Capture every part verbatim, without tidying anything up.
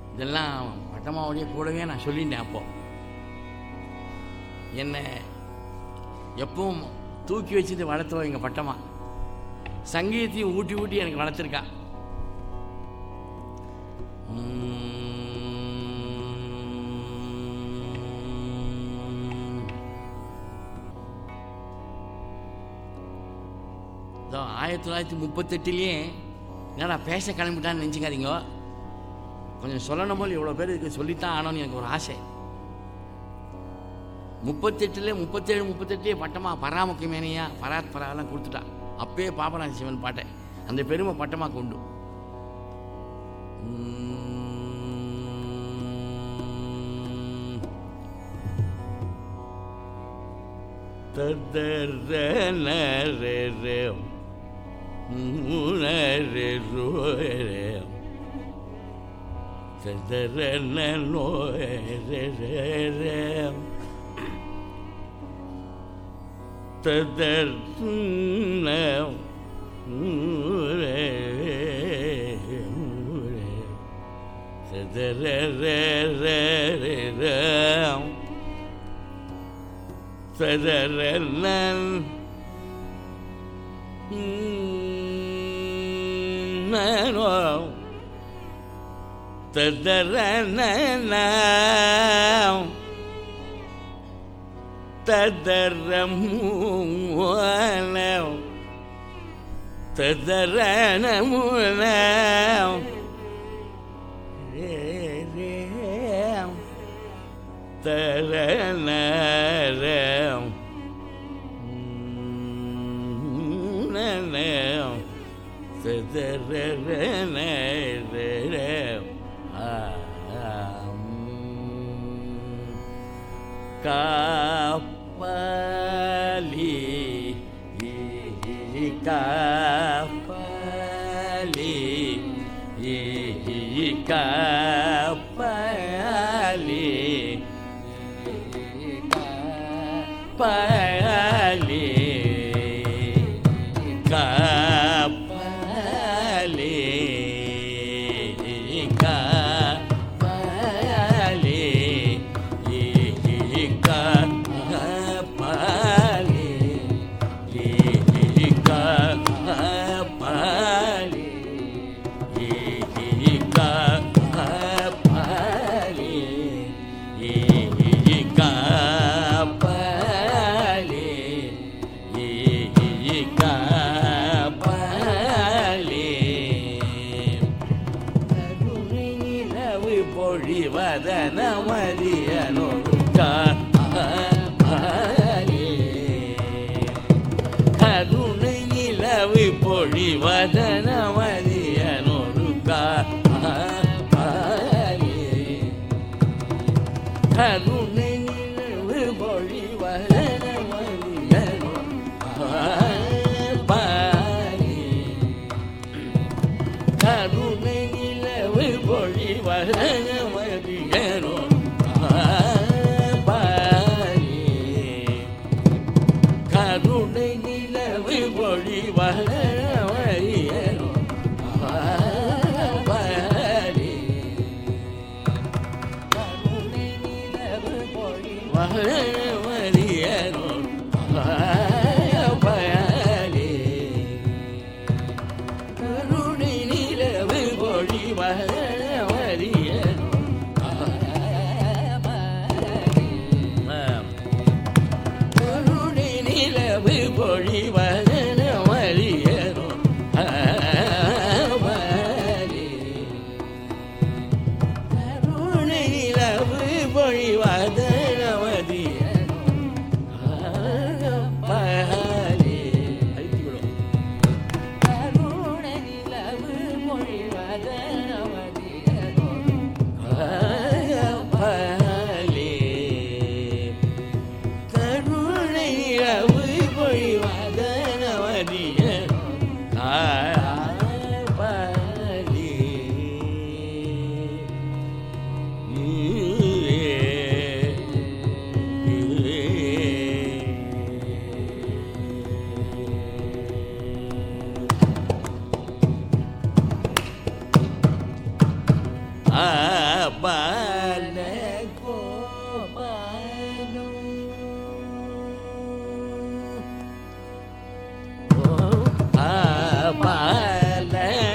இதெல்லாம் பட்டம்மாவுடைய கூடவே நான் சொல்லிட்டேன். அப்போ என்னை எப்பவும் தூக்கி வச்சுட்டு வளர்த்துவோம் எங்கள் பட்டம்மா. சங்கீதத்தையும் ஊட்டி ஊட்டி எனக்கு வளர்த்துருக்கா. ஆயிரத்தி தொள்ளாயிரத்தி முப்பத்தெட்டுலேயே என்னடா பேச கிளம்பிட்டான்னு நினச்சிக்காதீங்க. கொஞ்சம் சொல்லணும் போல் இவ்வளோ பேர் இதுக்கு சொல்லித்தான் ஆனோன்னு எனக்கு ஒரு ஆசை. முப்பத்தெட்டுல முப்பத்தேழு முப்பத்தெட்டுலேயே பட்டமா பராமுக மேனையா பராத் பராலாம் கொடுத்துட்டா. அப்பயே பாபநாத சிவன் பாட்டை அந்த பெருமை பட்டமா கொண்டு Sadaran Nano Sadaran Now Sadaram Now Sadaran Now Sadaran Kapali Kapali Kapali Kapali கருணை நிலவு பொழிவதன மதியனொரு காலே கருணை நிலவு பொழிவதன மதியனொரு பாலே கருணை நிலவு பொழிவதன மதியனொரு கருணை நிலவு பொழிவதன பாலே கருணை நிலவு பொழிவதன பாலே கருணை நிலவு பொழிவதன பொழிவதன மரியனோ கருணை நிலவு பொழிவதன மரியனோ பாலே கருணை நிலவு பொழிவதன மரியனோ பாலே கருணை நிலவு பொழிவதன மரியனோ பாலே பால கோபாலம் பால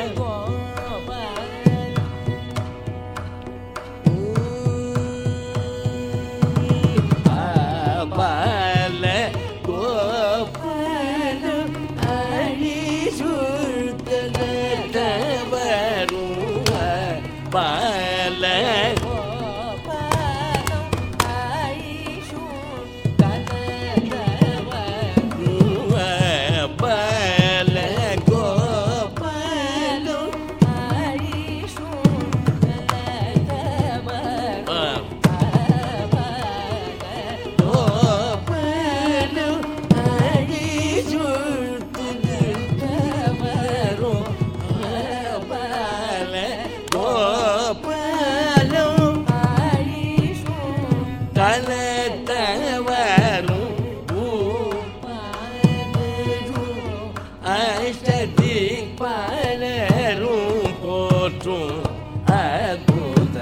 பால கோபாலம் அழி சுழ்த்தலவரும் பால கோபாலம் அழி சுழ்த்தலவரும் பால கோபாலம் அழி சுழ்த்தலவரும் பலரும் போற்றும் அற்புத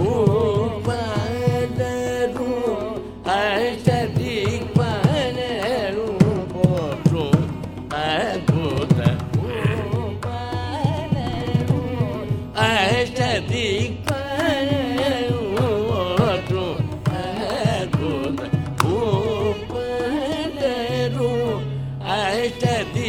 பலரும் அஷ்டதி பலரும் போற்றும் அற்புத அஷ்டதி பலரும் போற்றும் அற்புத பலரும் அஷ்டதி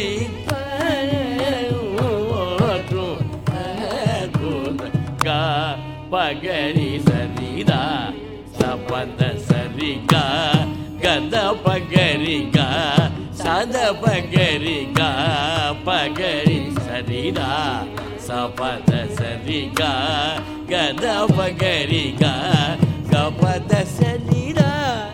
பகரி சரிதா சபத சரிகா கத பகரிகா சத பகரிகா பகரி சரிதா சபத சரிகா கத பகரிகா சபத சரிதா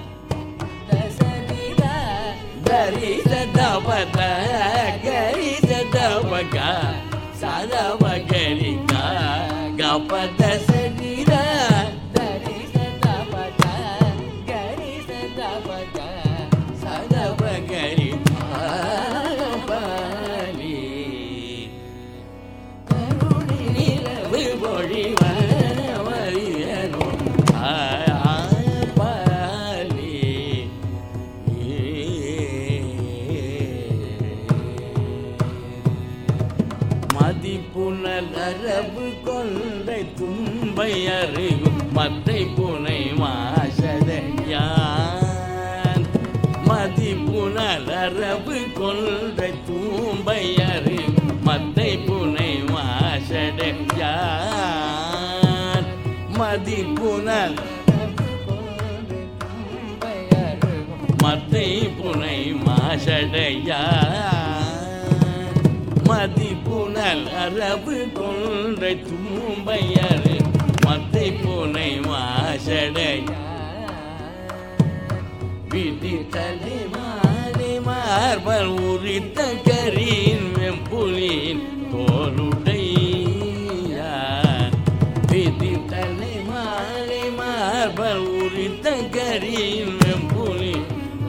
கரி சதபத கரி சதபகா சத பகரிகா கபத சரிதா தரி சதபத கரி சதபக சதபகரி பாலி கருணி நிலவு பொழிவரியனோ பாலி மதிப்புணல் அரபு கொண்டை தும்பை அருகும் மத்தை புனை மாசடையான் மதிப்புணல் அரபு கொண்டை தும்பை அருகும் மத்தை புனை மாசடையான் மதிப்புணல் மத்தை புனை மாசடையான் மதிப்புணல் அரபு கொண்டை தும்பையரு மத்தை பூனை மாசடை விதி தலை மாலை மார்பல் உரித்த கரீன் வெம்புலின் தோளுடையான் விதி தலை மாலை மார்பல் உரித்த கரீன் வெம்புலின்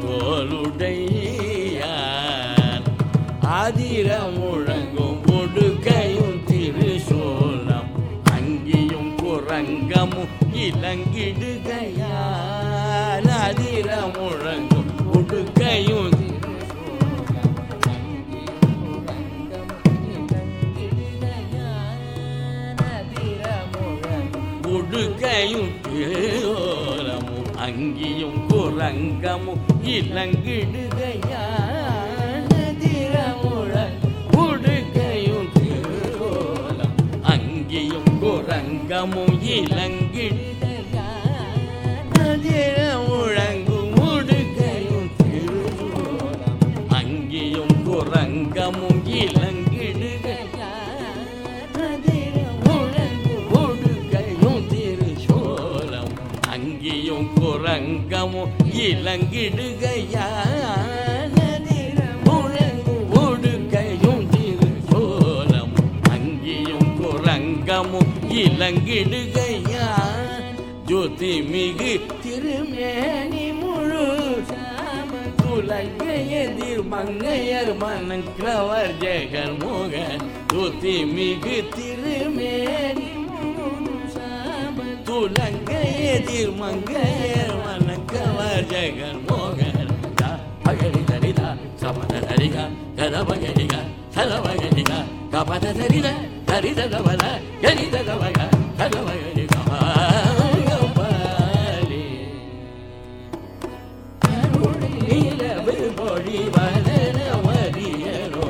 தோளுடையான் ஆதிர முழங்கும் ஒடுக்கையும் திருசோலம் அங்கியும் குரங்கமும் இலங்கிடுகையான் ஆதிர முழங்கும் ஒடுக்கையும் உடுக்கையும் திருசோலமும் அங்கியும் குரங்கமும் இலங்கிடுகையான் உடுக்கையும் திருவோலம் அங்கியும் குரங்கமும் இலங்கிடுகையான் முழங்கும் உடுக்கையும் திருவோலம் அங்கியும் குரங்கமும் இலங்கிடுகையான் உடுக்கையும் திருசோலம் அங்கியும் குரங்கமும் இலங்கிடுகையான் இலங்கிடுகையான் ஜோதி மிகு திருமேனி முழு சாம துலங்கையதிர் மங்கையர் மனக்கிரவர் ஜெகன் மோகன் ஜோதி மிகு திருமேனி முழு சாம குலங்கையே தீர்மங்கையர் மனக்கவர் ஜெகன் மோகன் பகரி தரிதா சபத தரிகா கதபகரிகா சதபகரிகா கபத தரித தரித கபத கரித கபக கதபகரிகா பொழி வதன மரியரோ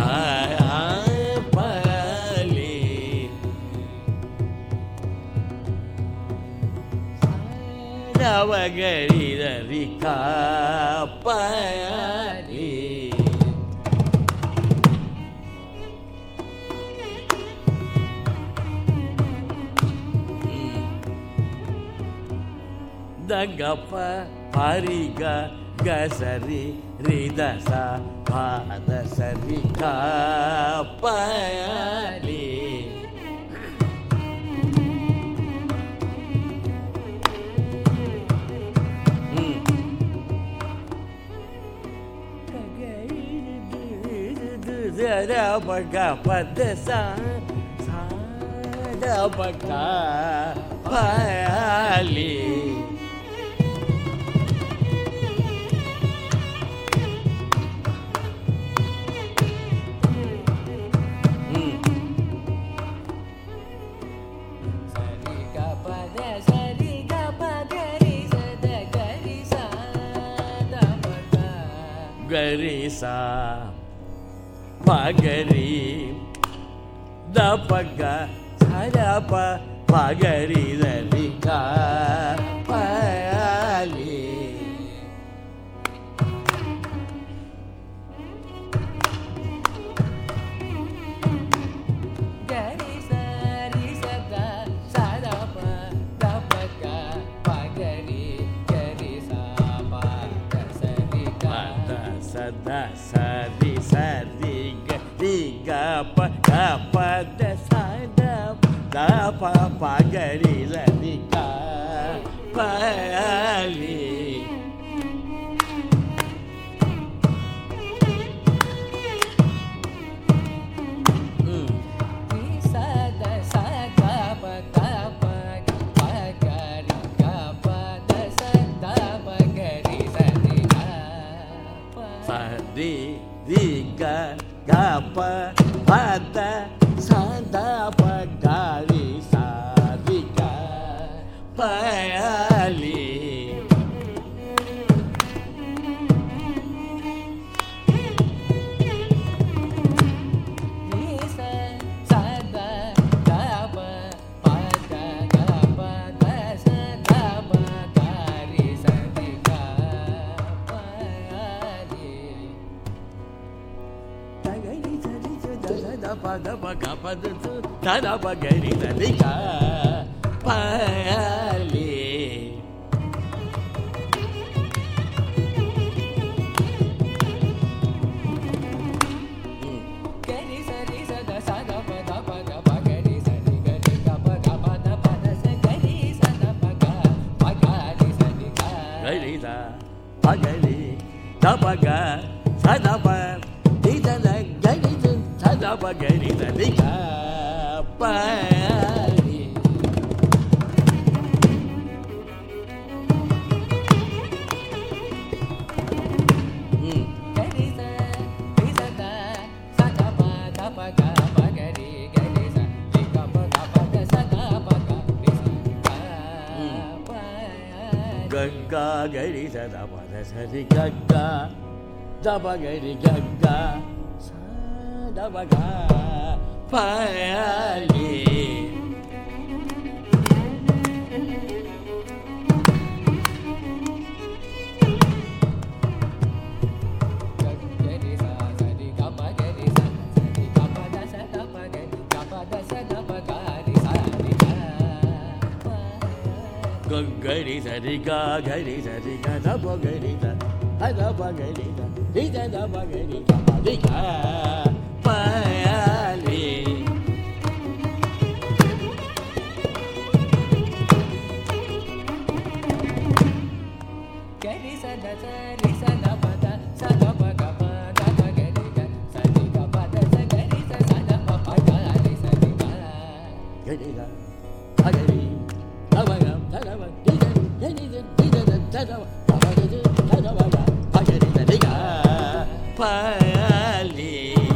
காப்பாலே நவகரிதரி காப்பாலே தகப்ப பரிகா கசரி ரிதச பாதசரி காப்பாலே பகா பதசா சாட பகா பாலே கரிசா பகரி தபக சரப பகரி தரிகா பாலே கரிசா ரிசத சரப தபக பகரி கரிசா பகசரிகா சதா சரி சரி கரி கப கப தசத தப பகரி லரிகா பாலே ரிசத சத பக பகரி கப தசத பகரி சரிகா சரி ரிக கப பத சத பகரி சாரிகா பாலே ரிச சத தப பத கப தசத பகரி சரிகா பாலே தகரி சரி சத பத பக பத சத பகரி லரிகா பாலே கரி சரி சத சத பத பக பகரி சரி கரி கப கப தப தச கரி சத பக பகரி சரிகா கரிதா பகரி தபக சதப திதல கரித சதப கரி லரிகா பாலே கரி ச ரிசத சத பத பக பகரி கரி ச ரி கப கப தச கப கரி சரிகா பாலே கங்கா கரி சதப சரி கங்கா தப கரி கங்கா சதபக பாலே கரி ச சரி கப கரி ச சரி கப தச கப கரி கப தச கப கரி சரிகா பாலே கரி சரி கா கரி சரி கதப கரி ததப கரி ததப கரி லரிகா பாலே கரி சத சரி சத பத சத பக பத பகரி க சரி கப தச கரி ச சத ப பகரி சரிகா கரிதா பகரி தப பாலி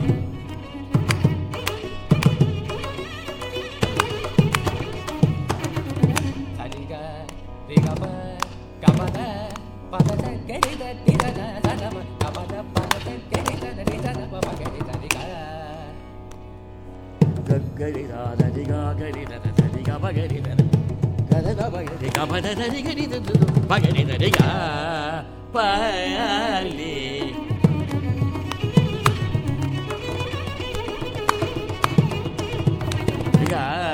சரிக ரிகப கபத பதத கரித திரத சதம கபத பதத கரித ரிதத பகரி சரிக ககரிதா தரிகா கரிதா தரிகா பகரிதா கததா பகரி கபத தரிகரிதா பகரி தரிகா பாலி ரிகா